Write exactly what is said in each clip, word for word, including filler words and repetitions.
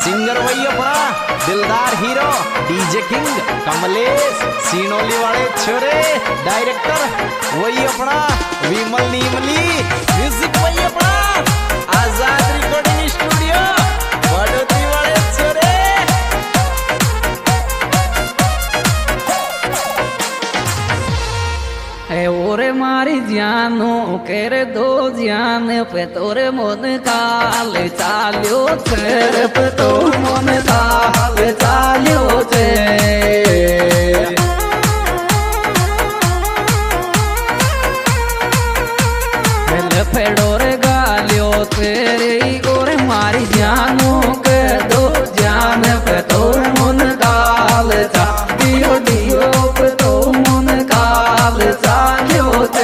Singer वही अपना दिलदार hero DJ king Kamlesh Sinoli वाले छोरे। डायरेक्टर वही अपना विमल नीमली। म्यूजिक वही अपना आजाद रिकॉर्डिंग स्टूडियो बड़ोती वाले छोरे। ओरे मारी जानो केरे दो जान पे तोरे मन काल चाल्यो तेरे पे तो मन काल चाल्यो चे फेडोरे गालियो तेरे ओरे मारी जानो के दो जान पे तोरे मन काल चाल्यो दियो पे तो मन काल चाल्यो चे।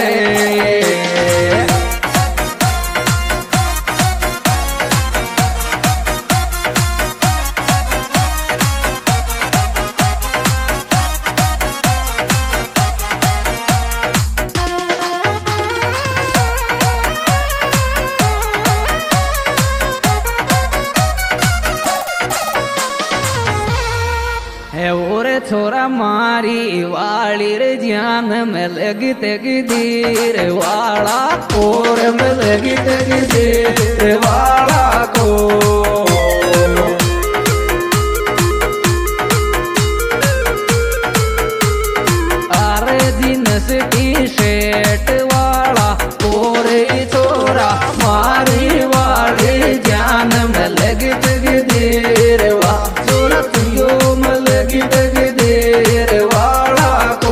ओरे छोरा मारी वाली रे जान में लगी तेगी धीर वाला कोर में लगी तेगी धीर वाला को अरे जीन्स टी शर्ट वाला कोरे छोरा मारी वाली जान में लगी तेगी धीर वाला छोरा तुयो देर वाला को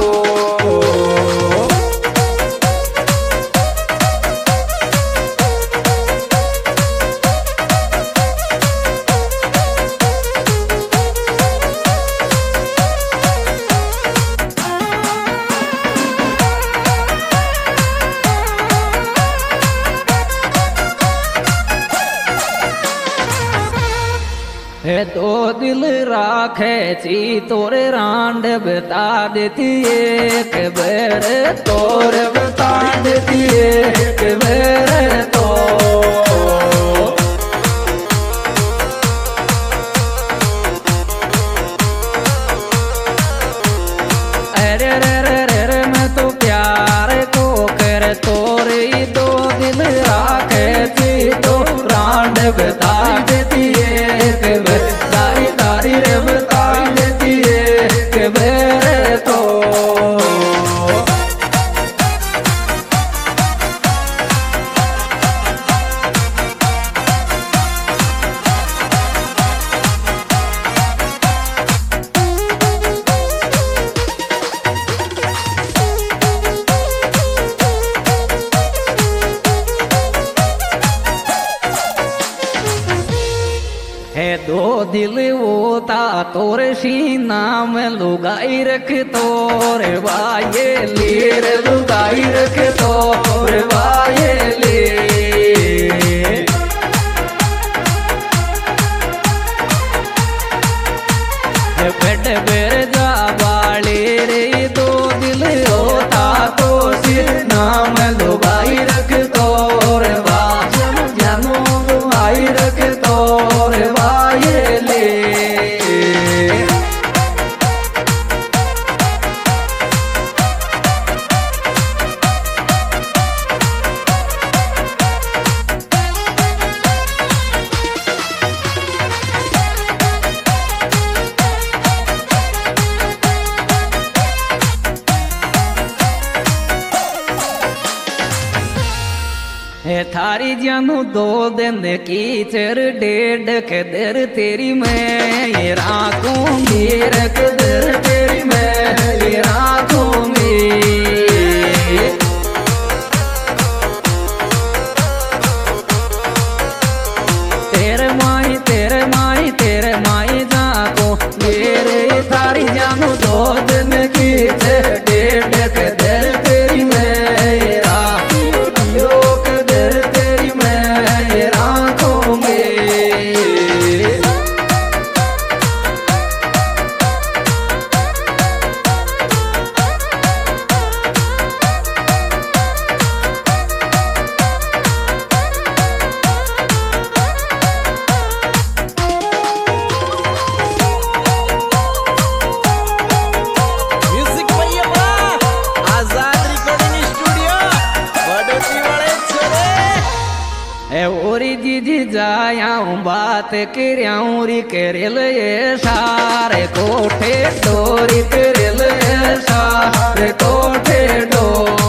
है तो दिल राखे ची तोरे रांड बता देती एक बेर तोरे बता देती एक बेर तो अरे रे रे रे रे मैं तो प्यार को कर तोरे दो दिल राखे ची तो रांड बता देती एक बेर दारी दारी रे बता देती एक बेर तो है दो दिल होता तोरे सीना में लुगाई रख तोरे वाये लीर लुगाई रख तोरे वाये ली पेट बेर जा बाली रे दो दिल होता तो सीना में लुगाई रख तोरे वाजन जनो लुगाई रख तोरे वाये ले थारी जानू दो दिन की चर डेढ़ के दर तेरी मैं ये राखूं मेर के दर तेरी मैं ये राखूं तेरे माई तेरे माई तेरे माई जाको मेरे थारी जानू दो दिन की चर डेढ़ के दर तेरी मैं ये जाऊं बात किराऊं री करेल ये सारे कोठे डोरी करेल ये सारे कोठे डो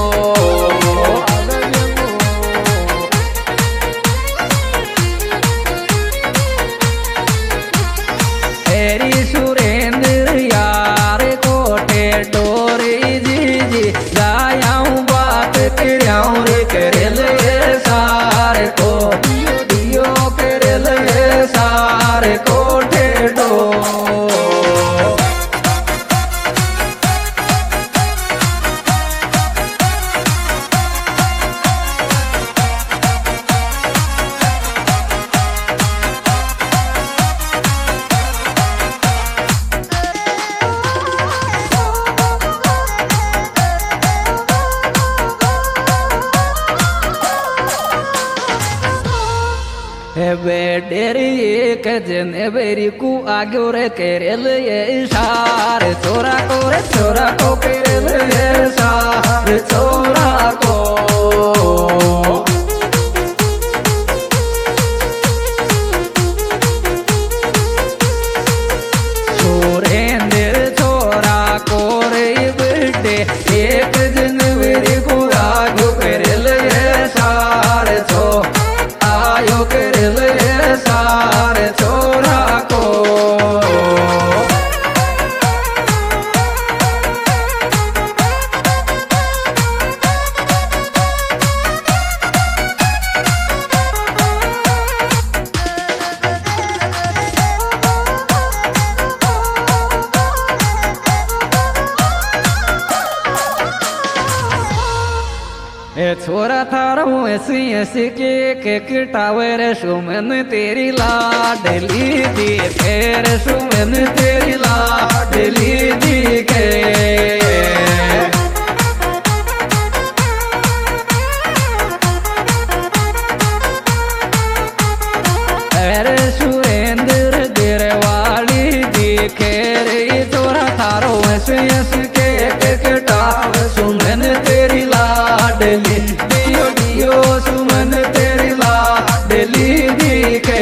तेरी सुरेंद्र यार कोठे डोरी जी जी जाऊं बात किराऊं री करेल ये सारे को दियो करेल ये सारे कोठे डो बेडेरी एक जन बेरी को आगे रे करेल ये सारे छोरा को रे छोरा को करेल ये सारे छोरा को सुरेंद्र छोरा को रे बेटे एक जन बेरी को आगे करेल ये सारे छो आयो करेल ये सारे छोरा को ए छोरा थारो ऐसी ऐसी के के टावर सुमन तेरी लाडली दी फेर सुमन तेरी लाडली दी के अरे सुरेंद्र देर वाली दी खेर छोरा थारो ऐसी ऐसी के के टावर सुमन तेरी लाडली दियो दियो सुमन तेरी लाडली दिखे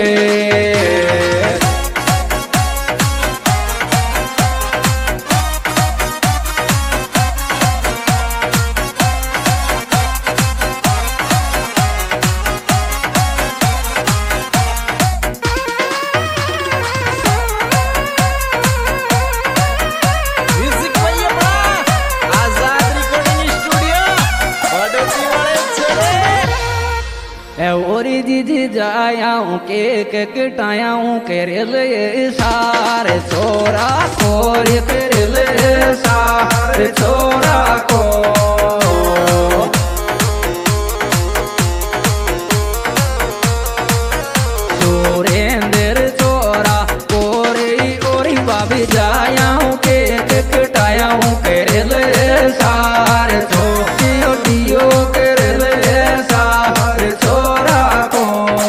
म्यूजिक भैया बड़ा आजाद रिकॉर्डिंग स्टूडियो बड़ोती वाले छोरे ओरी दीदी जायाऊं केक कटायाऊं करेल ये सारे छोरा कोर करेल ये सारे छोरा को सुरेंद्र छोरा कोरी ओरी बाबी जायाऊं केक कटायाऊं करेल ये सारे छो दियो दियो करेल ये सारे छोरा को।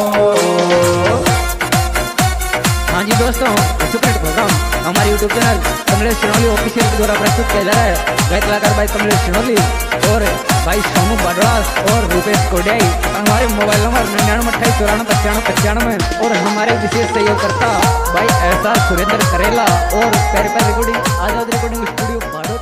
हाँ जी दोस्तों, सुपर प्रोग्राम हमारे YouTube channel Kamlesh Shinoli official के द्वारा प्रस्तुत किया जा रहा है। गायक कलाकार भाई कमलेश शिनोली और भाई सोनू बडरास और रूपेश कोडियाई। हमारे मोबाइल नंबर निन्यानवे अट्ठाईस चौरानवे पचानवे पचानवे और हमारे विशेष सहयोगकर्ता भाई एहसास सुरेंद्र करेला और पैर पैर रिकॉर्डिंग आजाद रिकॉर्डिंग स्टूडियो।